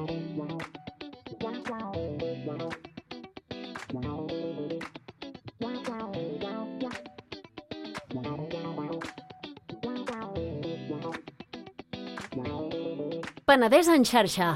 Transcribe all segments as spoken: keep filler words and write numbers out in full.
Penedès en xarxa.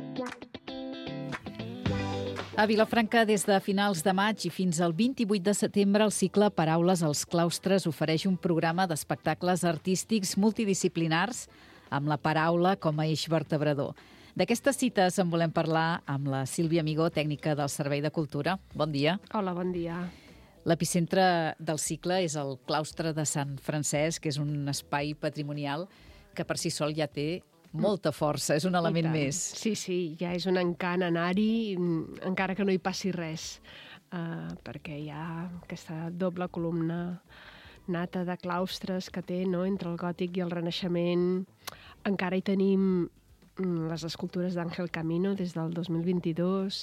A Vilafranca, des de finals de maig i fins al vint-i-vuit de setembre, el cicle Paraules als claustres ofereix un programa d'espectacles artístics multidisciplinars amb la paraula com a eix vertebrador. D'aquestes cites en volem parlar amb la Sílvia Amigó, tècnica del Servei de Cultura. Bon dia. Hola, bon dia. L'epicentre del cicle és el claustre de Sant Francesc, que és un espai patrimonial que per si sol ja té molta força, és un element més. Sí, sí, ja és un encant anar-hi, encara que no hi passi res, uh, perquè hi ha aquesta doble columna nata de claustres que té, no?, entre el gòtic i el Renaixement. Encara hi tenim les escultures d'Àngel Camino des del dos mil vint-i-dos.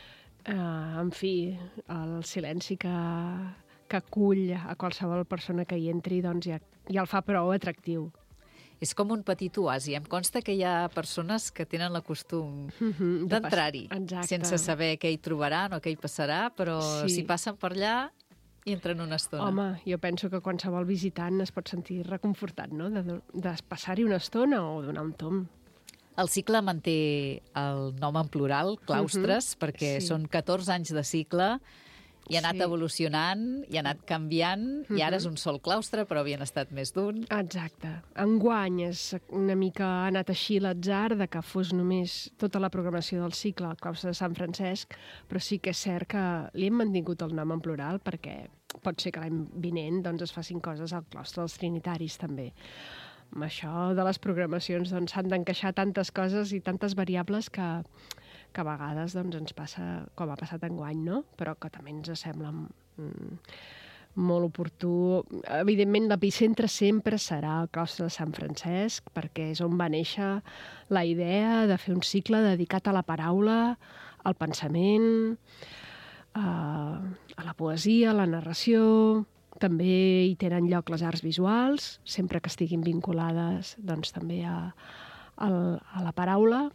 Uh, en fi, el silenci que, que acull a qualsevol persona que hi entri, doncs ja, ja el fa prou atractiu. És com un petit oasi. Em consta que hi ha persones que tenen la costum mm-hmm, d'entrar-hi, sense saber què hi trobaran o què hi passarà, però sí. Si passen per allà hi entren una estona. Home, jo penso que qualsevol visitant es pot sentir reconfortat, no?, de, de passar-hi una estona o donar un tomb. El cicle manté el nom en plural, claustres, mm-hmm, perquè sí. Són catorze anys de cicle, i ha anat sí. evolucionant, i ha anat canviant, mm-hmm. I ara és un sol claustre, però havien estat més d'un. Exacte. Enguany és una mica ha anat així l'atzar de que fos només tota la programació del cicle al claustre de Sant Francesc, però sí que és cert que li hem mantingut el nom en plural perquè pot ser que l'any vinent doncs, es facin coses al claustre dels Trinitaris també. Amb això de les programacions doncs, s'han d'encaixar tantes coses i tantes variables que que a vegades doncs, ens passa com ha passat enguany, no? Però que també ens sembla mm, molt oportú. Evidentment, l'epicentre sempre serà el claustre de Sant Francesc, perquè és on va néixer la idea de fer un cicle dedicat a la paraula, al pensament, a, a la poesia, a la narració. També hi tenen lloc les arts visuals, sempre que estiguin vinculades doncs, també a, a, a la paraula.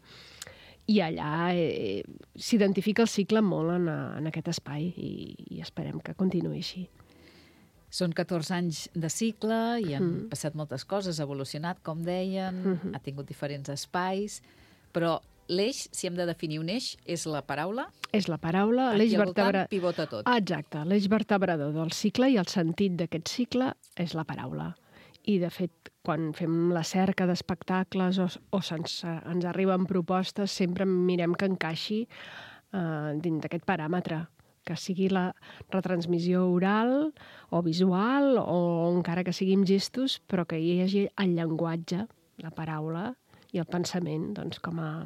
I allà eh, s'identifica el cicle molt en, en aquest espai i, i esperem que continuï així. Són catorze anys de cicle i han mm. passat moltes coses, ha evolucionat, com deien, mm-hmm. Ha tingut diferents espais, però l'eix, si hem de definir un eix, és la paraula? És la paraula, l'eix vertebrador. Aquí al voltant pivota tot. Ah, exacte, l'eix vertebrador del cicle i el sentit d'aquest cicle és la paraula. I, de fet, quan fem la cerca d'espectacles o, o se'ns, ens arriben propostes, sempre mirem que encaixi eh, dins d'aquest paràmetre, que sigui la retransmissió oral o visual o encara que sigui amb gestos, però que hi hagi el llenguatge, la paraula i el pensament doncs, com a,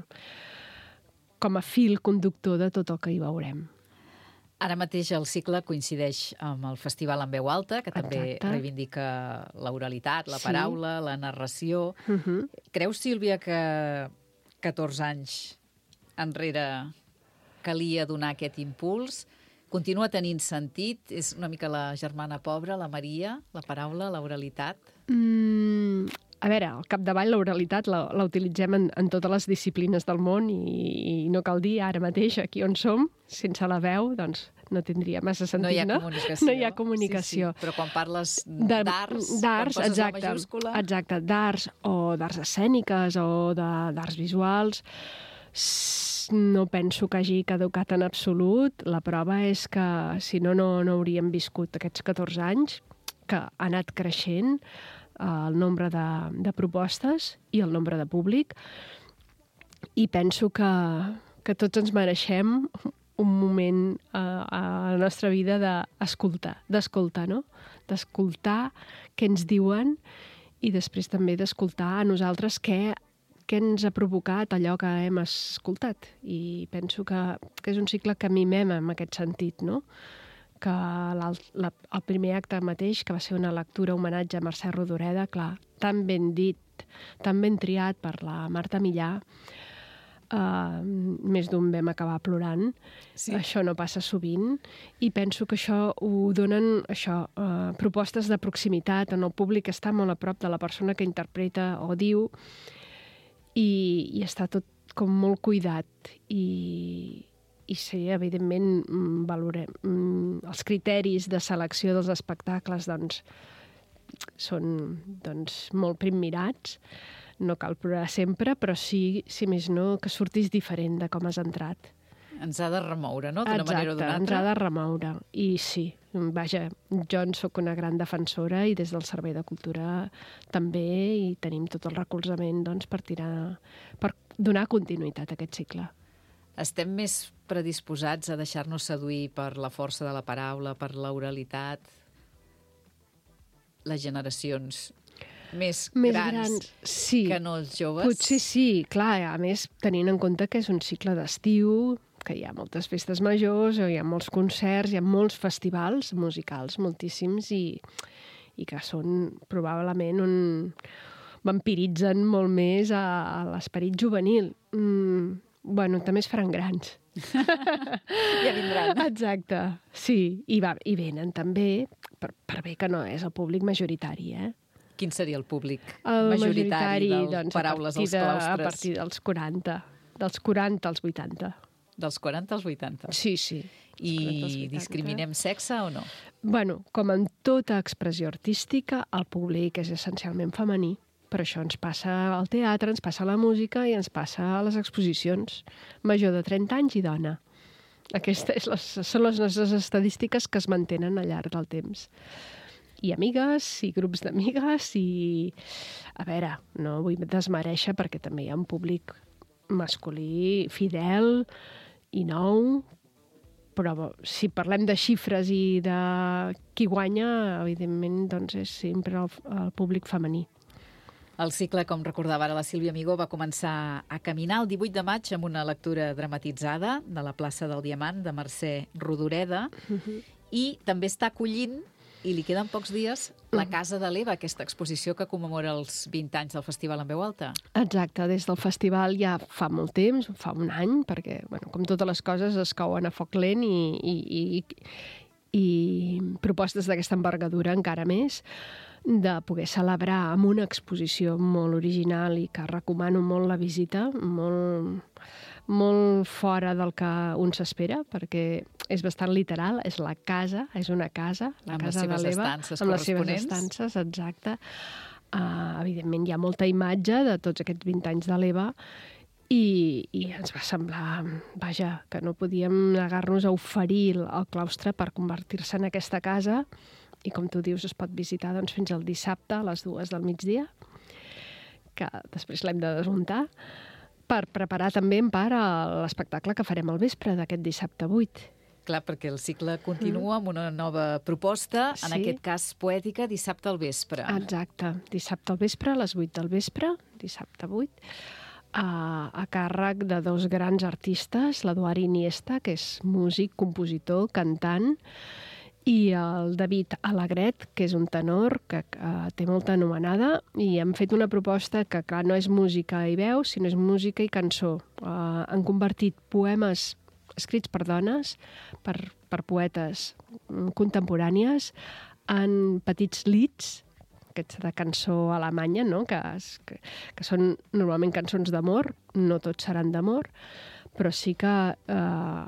com a fil conductor de tot el que hi veurem. Ara mateix el cicle coincideix amb el Festival en Veu Alta, que també Exacte. Reivindica l'oralitat, la paraula, sí. La narració. Uh-huh. Creus, Sílvia, que catorze anys enrere calia donar aquest impuls? Continua tenint sentit? És una mica la germana pobra, la Maria, la paraula, l'oralitat? Mm, a veure, al capdavall l'oralitat la, la utilitzem en, en totes les disciplines del món i, i no cal dir ara mateix aquí on som, sense la veu, doncs no tindria massa sentit, no? No hi ha comunicació. No hi ha comunicació. Sí, sí. Però quan parles d'arts, d'arts, quan poses exacte, la majúscula... Exacte, d'arts o d'arts escèniques o d'arts visuals, no penso que hagi caducat en absolut. La prova és que, si no, no, no hauríem viscut aquests catorze anys, que ha anat creixent el nombre de, de propostes i el nombre de públic, i penso que, que tots ens mereixem un moment uh, a la nostra vida d'escoltar, d'escoltar, no? D'escoltar què ens diuen i després també d'escoltar a nosaltres què, què ens ha provocat allò que hem escoltat. I penso que, que és un cicle que mimem en aquest sentit, no? Que la, el primer acte mateix, que va ser una lectura homenatge a Mercè Rodoreda, clar, tan ben dit, tan ben triat per la Marta Millà, Uh, més d'un vam acabar plorant. Sí. Això no passa sovint i penso que això ho donen això, uh, propostes de proximitat on el públic està molt a prop de la persona que interpreta o diu i, i està tot com molt cuidat i, i sí, evidentment, valorem els criteris de selecció dels espectacles, doncs, són doncs, molt primmirats. No cal plorar sempre, però sí, si més no, que surtis diferent de com has entrat. Ens ha de remoure, no?, d'una manera o d'una altra. Exacte, ens ha de remoure. I sí, vaja, jo en soc una gran defensora i des del Servei de Cultura també, i tenim tot el recolzament doncs, per tirar, per donar continuïtat a aquest cicle. Estem més predisposats a deixar-nos seduir per la força de la paraula, per l'oralitat, les generacions més, més grans, grans sí. que no els joves? Potser sí, clar, a més tenint en compte que és un cicle d'estiu, que hi ha moltes festes majors, hi ha molts concerts, hi ha molts festivals musicals, moltíssims, i, i que són probablement un... vampiritzen molt més a, a l'esperit juvenil. Mm, bueno, també es faran grans. Ja vindran. Exacte, sí. I, va, i venen també, per, per bé que no és el públic majoritari, eh? Quin seria el públic el majoritari, majoritari del doncs, Paraules als de, claustres? A partir dels quaranta. Dels quaranta als vuitanta. Dels quaranta als vuitanta? Sí, sí. I discriminem sexe o no? Bueno, com en tota expressió artística, el públic és essencialment femení. Però això ens passa al teatre, ens passa a la música i ens passa a les exposicions. Major de trenta anys i dona. Aquestes les, són les nostres estadístiques que es mantenen al llarg del temps. I amigues, i grups d'amigues, i... A veure, no vull desmereixer perquè també hi ha un públic masculí fidel i nou, però si parlem de xifres i de qui guanya, evidentment, doncs és sempre el, el públic femení. El cicle, com recordava ara la Sílvia Amigó, va començar a caminar el divuit de maig amb una lectura dramatitzada de la plaça del Diamant, de Mercè Rodoreda, uh-huh. i també està acollint, i li queden pocs dies, la Casa de l'Eva, aquesta exposició que commemora els vint anys del Festival en Veu Alta. Exacte, des del festival ja fa molt temps, fa un any, perquè, bueno, com totes les coses, es couen a foc lent i, i, i, i propostes d'aquesta envergadura encara més, de poder celebrar amb una exposició molt original i que recomano molt la visita, molt, molt fora del que un s'espera, perquè és bastant literal, és la casa, és una casa, la amb casa de l'Eva, amb les seves estances, exacte. Uh, evidentment hi ha molta imatge de tots aquests vint anys de l'Eva i, i ens va semblar, vaja, que no podíem negar-nos a oferir el claustre per convertir-se en aquesta casa. I com tu dius, es pot visitar doncs, fins al dissabte a les dues del migdia, que després l'hem de desmuntar, per preparar també en part l'espectacle que farem al vespre d'aquest dissabte vuit. Clar, perquè el cicle continua mm. amb una nova proposta, sí. en aquest cas poètica, dissabte al vespre. Exacte, dissabte al vespre, a les vuit del vespre, dissabte vuit, a, a càrrec de dos grans artistes, l'Eduard Iniesta, que és músic, compositor, cantant, i el David Alegret, que és un tenor que uh, té molta anomenada, i hem fet una proposta que, clar, no és música i veu, sinó és música i cançó. Uh, han convertit poemes escrits per dones, per, per poetes contemporànies, en petits lieds, aquests de cançó alemanya, no? que, que, que són normalment cançons d'amor, no tots seran d'amor, però sí que... Uh,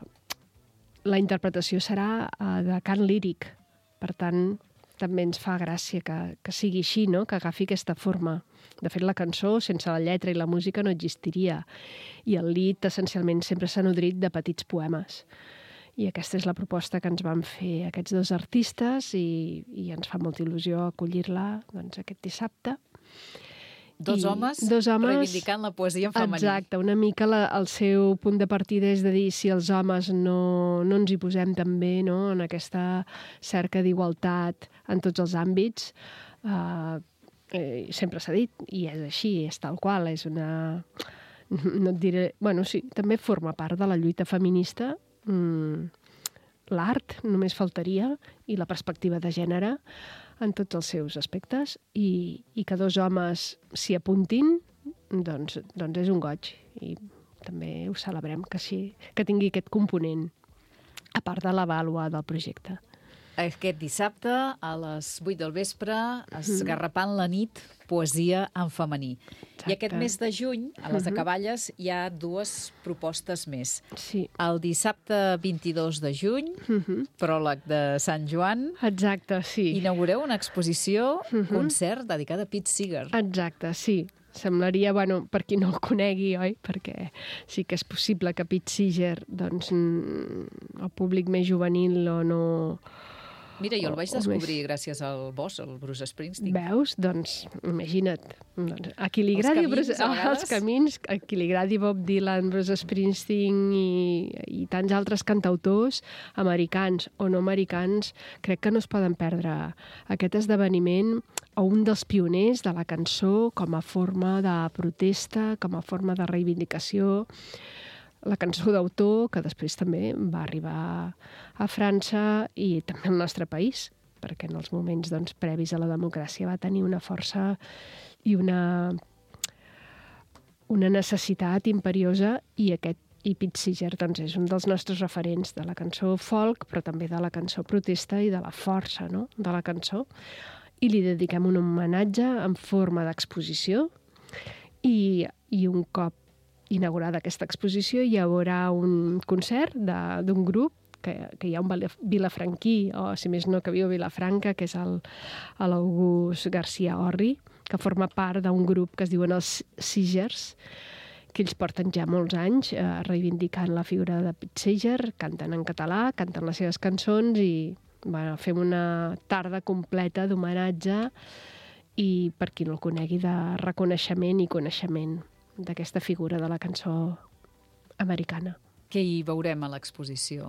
la interpretació serà uh, de cant líric. Per tant, també ens fa gràcia que, que sigui així, no? Que agafi aquesta forma. De fet, la cançó, sense la lletra i la música, no existiria. I el lied, essencialment, sempre s'ha nodrit de petits poemes. I aquesta és la proposta que ens van fer aquests dos artistes i, i ens fa molta il·lusió acollir-la doncs, aquest dissabte. Dos homes, dos homes reivindicant la poesia en femení. Exacte, una mica la, el seu punt de partida és de dir si els homes no, no ens hi posem també, no? En aquesta cerca d'igualtat en tots els àmbits, eh, eh, sempre s'ha dit, i és així, és tal qual, és una... No et diré... Bueno, sí, també forma part de la lluita feminista, mm, l'art, només faltaria, i la perspectiva de gènere, en tots els seus aspectes, i, i que dos homes s'hi apuntin, doncs, doncs és un goig. I també ho celebrem, que, sí, que tingui aquest component, a part de la vàlua del projecte. Aquest dissabte, a les vuit del vespre, esgarrapant la nit, poesia en femení. Exacte. I aquest mes de juny, a les Acaballes, hi ha dues propostes més. Sí. El dissabte vint-i-dos de juny, uh-huh. pròleg de Sant Joan. Exacte, sí. Inaugureu una exposició, uh-huh. concert, dedicada a Pete Seeger. Exacte, sí. Semblaria, bueno, per qui no el conegui, oi? Perquè sí que és possible que Pete Seeger, doncs, el públic més juvenil o no... Mira, jo el vaig descobrir més... gràcies al boss, el Bruce Springsteen. Veus? Doncs, imagina't. Doncs, a qui li agradi... Els camins, Bruce... els camins, a qui li agradi Bob Dylan, Bruce Springsteen i, i tants altres cantautors americans o no americans, crec que no es poden perdre aquest esdeveniment o un dels pioners de la cançó com a forma de protesta, com a forma de reivindicació. La cançó d'autor, que després també va arribar a França i també al nostre país, perquè en els moments doncs, previs a la democràcia va tenir una força i una, una necessitat imperiosa, i aquest i Pete Seeger doncs, és un dels nostres referents de la cançó folk, però també de la cançó protesta i de la força, no?, de la cançó. I li dediquem un homenatge en forma d'exposició i, i un cop inaugurada aquesta exposició hi haurà un concert d'un grup que, que hi ha un vilafranquí, o si més no que viu a Vilafranca, que és l'August García Orri, que forma part d'un grup que es diuen els Seegers, que ells porten ja molts anys eh, reivindicant la figura de Pete Seeger, canten en català, canten les seves cançons i bueno, fem una tarda completa d'homenatge i, per qui no el conegui, de reconeixement i coneixement d'aquesta figura de la cançó americana. Què hi veurem a l'exposició?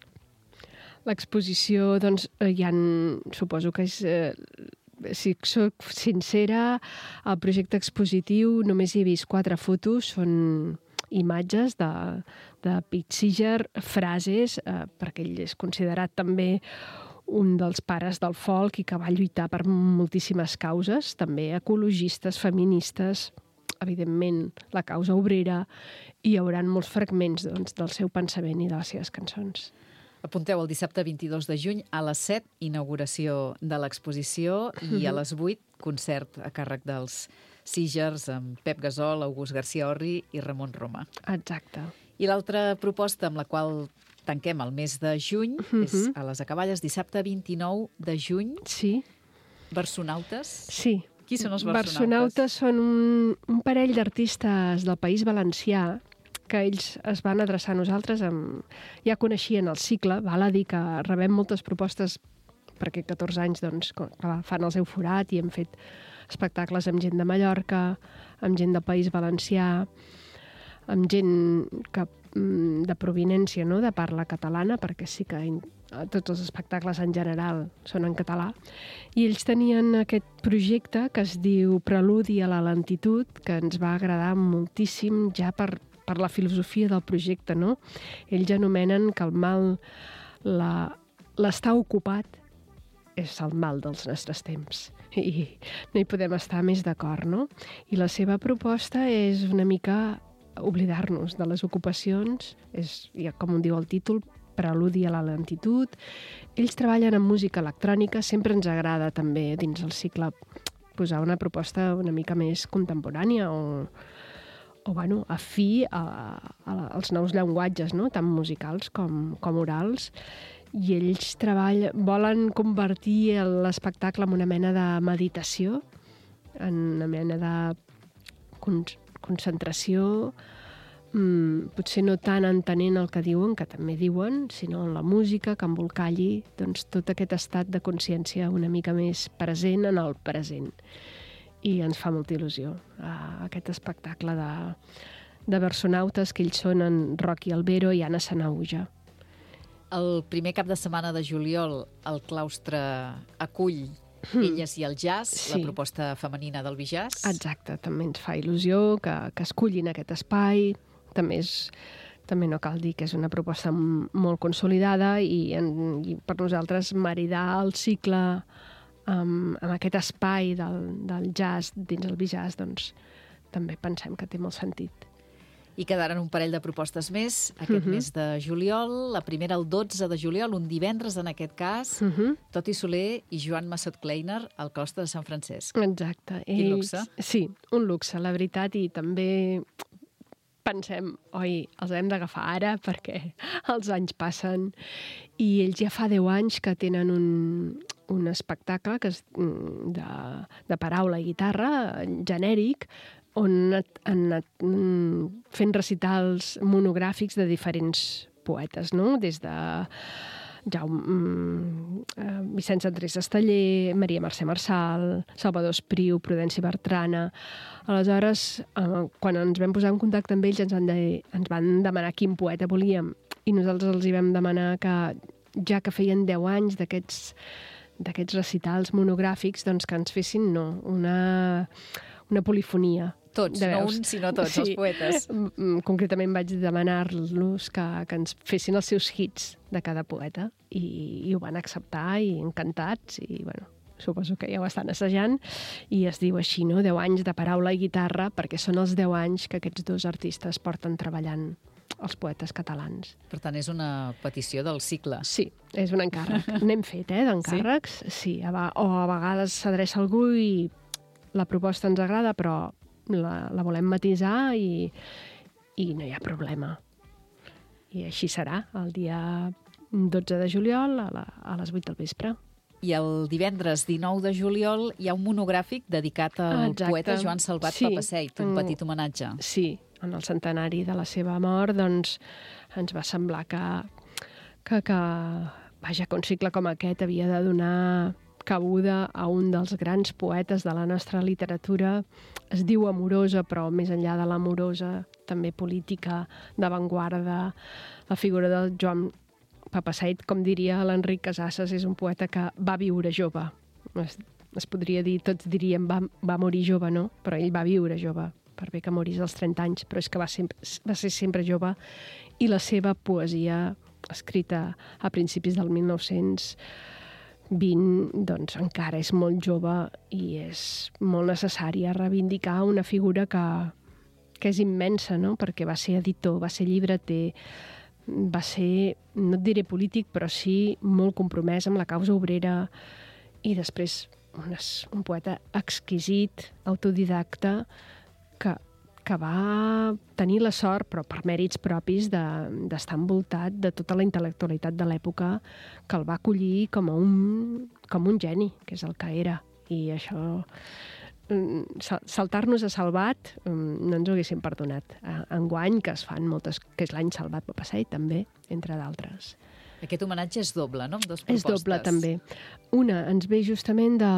L'exposició, doncs, hi ha, suposo que és, eh, si soc sincera, el projecte expositiu només hi he vist quatre fotos, són imatges de, de Pete Seeger, frases, eh, perquè ell és considerat també un dels pares del folk i que va lluitar per moltíssimes causes, també ecologistes, feministes, evidentment la causa obrera, i hi haurà molts fragments doncs, del seu pensament i de les seves cançons. Apunteu el dissabte vint-i-dos de juny a les set, inauguració de l'exposició, i a les vuit, concert a càrrec dels Seegers amb Pep Gasol, August García Orri i Ramon Roma. Exacte. I l'altra proposta amb la qual tanquem el mes de juny uh-huh. és a les Acaballes, dissabte vint-i-nou de juny. Sí. Versonautes. Sí. Qui són els versonautes? Versonautes són un, un parell d'artistes del País Valencià que ells es van adreçar a nosaltres, amb, ja coneixien el cicle, val a dir que rebem moltes propostes perquè catorze anys doncs, fan el seu forat i hem fet espectacles amb gent de Mallorca, amb gent del País Valencià, amb gent que, de provinència, no?, de parla catalana, perquè sí que tots els espectacles en general són en català. I ells tenien aquest projecte que es diu Preludi a la lentitud, que ens va agradar moltíssim ja per, per la filosofia del projecte, no? Ells anomenen que el mal, l'estar ocupat, és el mal dels nostres temps. I no hi podem estar més d'acord, no? I la seva proposta és una mica oblidar-nos de les ocupacions, és, ja com diu el títol, Preludi a la lentitud. Ells treballen en música electrònica, sempre ens agrada també dins el cicle posar una proposta una mica més contemporània o, o bueno, afí a, a, als nous llenguatges, no?, tant musicals com, com orals. I ells treballen, volen convertir l'espectacle en una mena de meditació, en una mena de con concentració, mm, potser no tant entenent el que diuen, que també diuen, sinó en la música, que embolcalli doncs, tot aquest estat de consciència una mica més present en el present. I ens fa molta il·lusió uh, aquest espectacle de, de versonautes, que ells són en Rocky Albero i Anna Sanauja. El primer cap de setmana de juliol el claustre acull Elles i el jazz, sí. La proposta femenina del Bijazz. Exacte, també ens fa il·lusió que, que escollin aquest espai. També, és, també no cal dir que és una proposta molt consolidada i, en, i per nosaltres maridar el cicle amb, amb aquest espai del, del jazz dins el Bijazz, doncs també pensem que té molt sentit. I quedaran un parell de propostes més aquest Mhm. mes de juliol. La primera el dotze de juliol, un divendres en aquest cas. Mhm. Toti Soler i Joan Massot Kleiner al Claustre de Sant Francesc. Exacte. Quin luxe. Sí, un luxe, la veritat, i també pensem, oi, els hem d'agafar ara perquè els anys passen i ells ja fa deu anys que tenen un, un espectacle que és mm, de, de paraula i guitarra genèric, on han anat, han anat mm, fent recitals monogràfics de diferents poetes, no? Des de Jaume, mm, eh, Vicenç Andrés Esteller, Maria Mercè Marçal, Salvador Espriu, Prudenci Bertrana. Aleshores, eh, quan ens vam posar en contacte amb ells, ens van, de, ens van demanar quin poeta volíem, i nosaltres els hi vam demanar que, ja que feien deu anys d'aquests d'aquests recitals monogràfics, doncs que ens fessin no, una, una polifonia. Tots, de no veus. un, sinó tots, els poetes. Mm, Concretament vaig demanar-los que, que ens fessin els seus hits de cada poeta i, i ho van acceptar i encantats i, bueno, suposo que ja ho estan assajant i es diu així, no? deu anys de paraula i guitarra, perquè són els deu anys que aquests dos artistes porten treballant els poetes catalans. Per tant, és una petició del cicle. Sí, és un encàrrec. N'hem fet, eh, d'encàrrecs. Sí, sí a, o a vegades s'adreça algú i la proposta ens agrada, però la, la volem matisar i, i no hi ha problema. I així serà, el dia dotze de juliol a, la, a les vuit del vespre. I el divendres dinou de juliol hi ha un monogràfic dedicat al Exacte. poeta Joan Salvat Sí. Papasseit, un Mm. petit homenatge. Sí, en el centenari de la seva mort, doncs ens va semblar que, que, que vaja, que un cicle com aquest havia de donar cabuda a un dels grans poetes de la nostra literatura. Es diu amorosa, però més enllà de l'amorosa, també política, d'avantguarda. La figura del Joan Papasseit, com diria l'Enric Casasses, és un poeta que va viure jove. Es, es podria dir, tots diríem, va, va morir jove, no? Però ell va viure jove, per bé que morís als trenta anys, però és que va, sempre, va ser sempre jove, i la seva poesia, escrita a principis del mil nou-cents vint, doncs encara és molt jove i és molt necessària reivindicar una figura que, que és immensa, no? Perquè va ser editor, va ser llibreter, va ser, no et diré polític, però sí molt compromès amb la causa obrera, i després un, un poeta exquisit, autodidacta, que, que va tenir la sort, però per mèrits propis, d'estar de, envoltat de tota la intel·lectualitat de l'època, que el va acollir com a un, com un geni, que és el que era. I això, saltar-nos a Salvat, no ens ho haguéssim perdonat. Enguany, que es fan moltes, que és l'any Salvat Papasseit, també, entre d'altres. Aquest homenatge és doble, no? Amb dues propostes. És doble, també. Una ens ve justament de,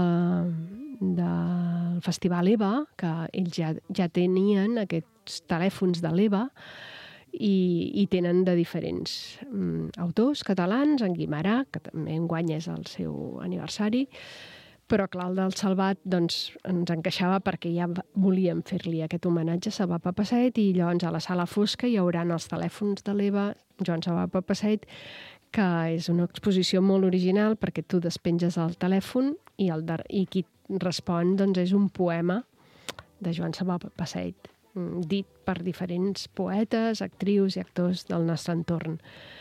del Festival EVA, que ells ja, ja tenien aquests telèfons de l'EVA, i, i tenen de diferents um, autors catalans, en Guimarà, que també enguany és el seu aniversari, però clar, el del Salvat doncs, ens encaixava perquè ja volíem fer-li aquest homenatge a Salvat Papasseit, i llavors a la sala fosca hi haurà els telèfons de l'EVA, Joan Salvat Papasseit, que és una exposició molt original perquè tu despenges el telèfon i, el de, i qui respon doncs, és un poema de Joan Salvat Papasseit, dit per diferents poetes, actrius i actors del nostre entorn.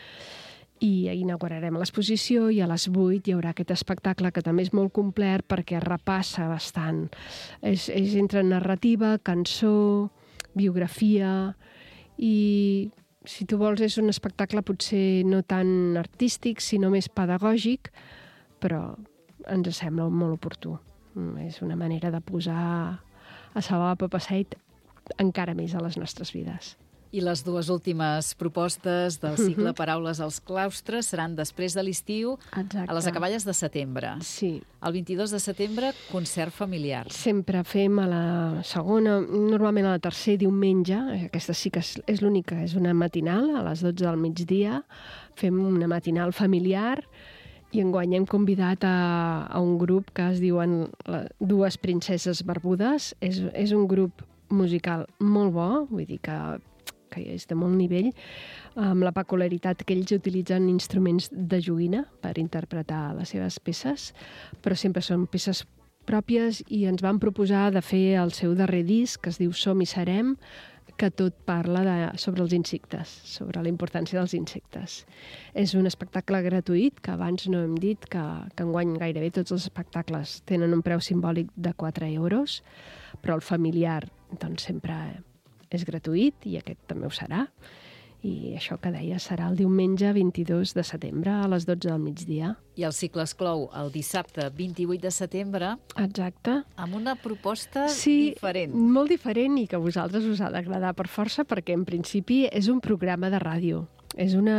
I inaugurarem l'exposició i a les vuit hi haurà aquest espectacle que també és molt complet perquè repassa bastant. És, és entre narrativa, cançó, biografia, i si tu vols és un espectacle potser no tan artístic, sinó més pedagògic, però ens sembla molt oportú. És una manera de posar a Salvat Papasseit encara més a les nostres vides. I les dues últimes propostes del cicle Paraules als claustres seran després de l'estiu, a les acaballes de setembre. Sí. El vint-i-dos de setembre, concert familiar. Sempre fem a la segona, normalment a la tercera diumenge, aquesta sí que és, és l'única, és una matinal, a les dotze del migdia, fem una matinal familiar, i enguany hem convidat a, a un grup que es diuen Dues Princeses Barbudes. És, és un grup musical molt bo, vull dir que que és de molt nivell, amb la peculiaritat que ells utilitzen instruments de joguina per interpretar les seves peces, però sempre són peces pròpies, i ens van proposar de fer el seu darrer disc, que es diu Som i Serem, que tot parla de, sobre els insectes, sobre la importància dels insectes. És un espectacle gratuït, que abans no hem dit que, que enguany gairebé tots els espectacles tenen un preu simbòlic de quatre euros, però el familiar doncs, sempre és gratuït i aquest també ho serà. I això que deia serà el diumenge vint-i-dos de setembre a les dotze del migdia. I el cicle es clou el dissabte vint-i-vuit de setembre. Exacte. Amb una proposta sí, diferent. Sí, molt diferent i que a vosaltres us ha d'agradar per força perquè en principi és un programa de ràdio. És una...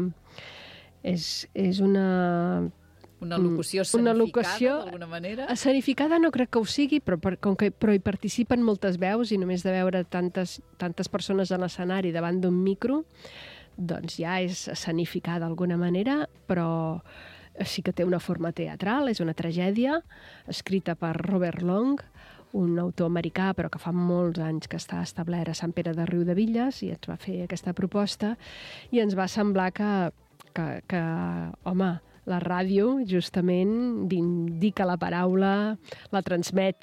És, és una... Una locució escenificada, una locució, d'alguna manera? Escenificada no crec que ho sigui, però, per, com que, però hi participen moltes veus i només de veure tantes, tantes persones a l'escenari davant d'un micro, doncs ja és escenificada d'alguna manera, però sí que té una forma teatral, és una tragèdia, escrita per Robert Long, un autor americà, però que fa molts anys que està establert a Sant Pere de Riudebitlles, i ens va fer aquesta proposta, i ens va semblar que, que, que home, la ràdio, justament, indica la paraula, la transmet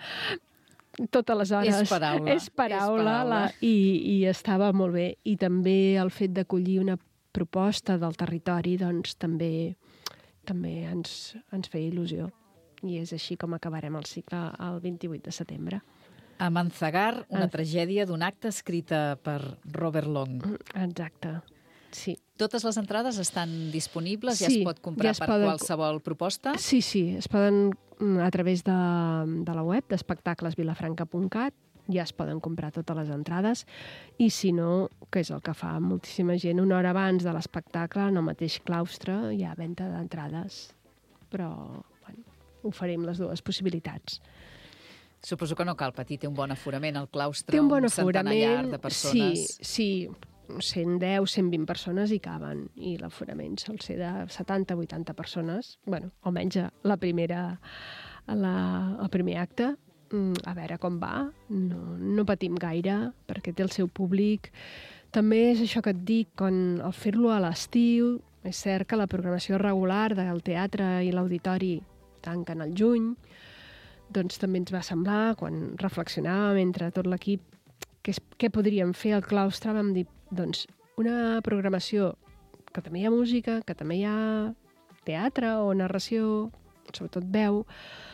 totes les hores. És paraula. És paraula, és paraula. La, i, i estava molt bé. I també el fet d'acollir una proposta del territori, doncs també, també ens, ens feia il·lusió. I és així com acabarem el cicle el vint-i-vuit de setembre. Amanzagar, una ah. tragèdia d'un acte escrita per Robert Long. Exacte. Sí. Totes les entrades estan disponibles? Sí, ja es pot comprar ja es per poden... qualsevol proposta? Sí, sí, es poden a través de, de la web d'espectacles vilafranca punt cat, ja es poden comprar totes les entrades, i si no, que és el que fa moltíssima gent, una hora abans de l'espectacle, en el mateix claustre, hi ha venda d'entrades. Però, bueno, oferim les dues possibilitats. Suposo que no cal patir, té un bon aforament al claustre, té un bon un centenar llarg de persones. Sí, sí, cent deu, cent vint persones hi caben, i l'aforament sol ser de setanta a vuitanta persones, bueno, almenys la primera, la, el primer acte, a veure com va, no, no patim gaire, perquè té el seu públic. També és això que et dic, quan al fer-lo a l'estiu, és cert que la programació regular del teatre i l'auditori tanquen al juny, doncs també ens va semblar, quan reflexionàvem entre tot l'equip, què, què podríem fer al claustre, vam dir, doncs, una programació que també hi ha música, que també hi ha teatre o narració, sobretot veu,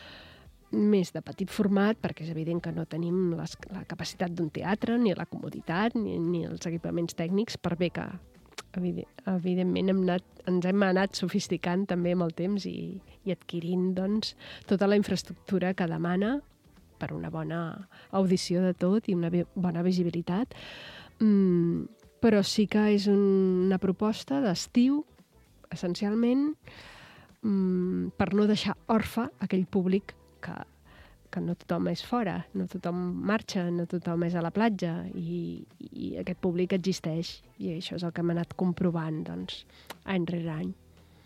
més de petit format, perquè és evident que no tenim les, la capacitat d'un teatre, ni la comoditat, ni, ni els equipaments tècnics, per bé que, evidentment, hem anat, ens hem anat sofisticant també amb el temps i, i adquirint, doncs, tota la infraestructura que demana per una bona audició de tot i una bona visibilitat. Mm, però sí que és una proposta d'estiu, essencialment, mm, per no deixar orfe aquell públic que, que no tothom és fora, no tothom marxa, no tothom és a la platja, i, i aquest públic existeix, i això és el que hem anat comprovant, doncs, any rere any.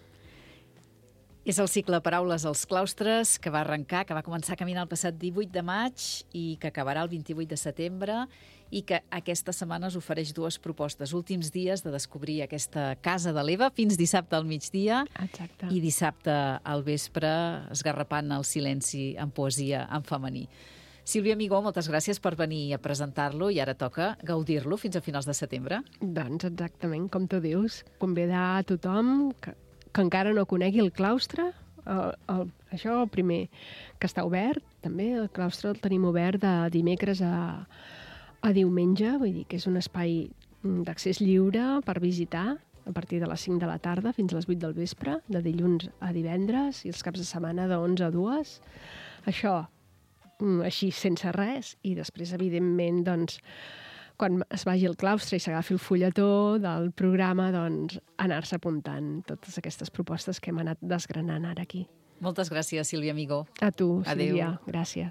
És el cicle Paraules als claustres, que va arrencar, que va començar a caminar el passat divuit de maig i que acabarà el vint-i-vuit de setembre, i que aquesta setmana us ofereix dues propostes. Últims dies de descobrir aquesta Casa de l'Eva, fins dissabte al migdia. Exacte. I dissabte al vespre, esgarrapant el silenci en poesia en femení. Sílvia Amigó, moltes gràcies per venir a presentar-lo, i ara toca gaudir-lo fins a finals de setembre. Doncs exactament, com tu dius, convidar a tothom que que encara no conegui el claustre, el, el, això el primer, que està obert, també el claustre el tenim obert de dimecres a, a diumenge, vull dir que és un espai d'accés lliure per visitar a partir de les cinc de la tarda fins a les vuit del vespre, de dilluns a divendres, i els caps de setmana de onze a dues. Això, així sense res, i després, evidentment, doncs, quan es vagi al claustre i s'agafi el fulletó del programa, doncs anar-se apuntant totes aquestes propostes que hem anat desgranant ara aquí. Moltes gràcies, Sílvia Amigó. A tu, Adéu. Sílvia. Gràcies.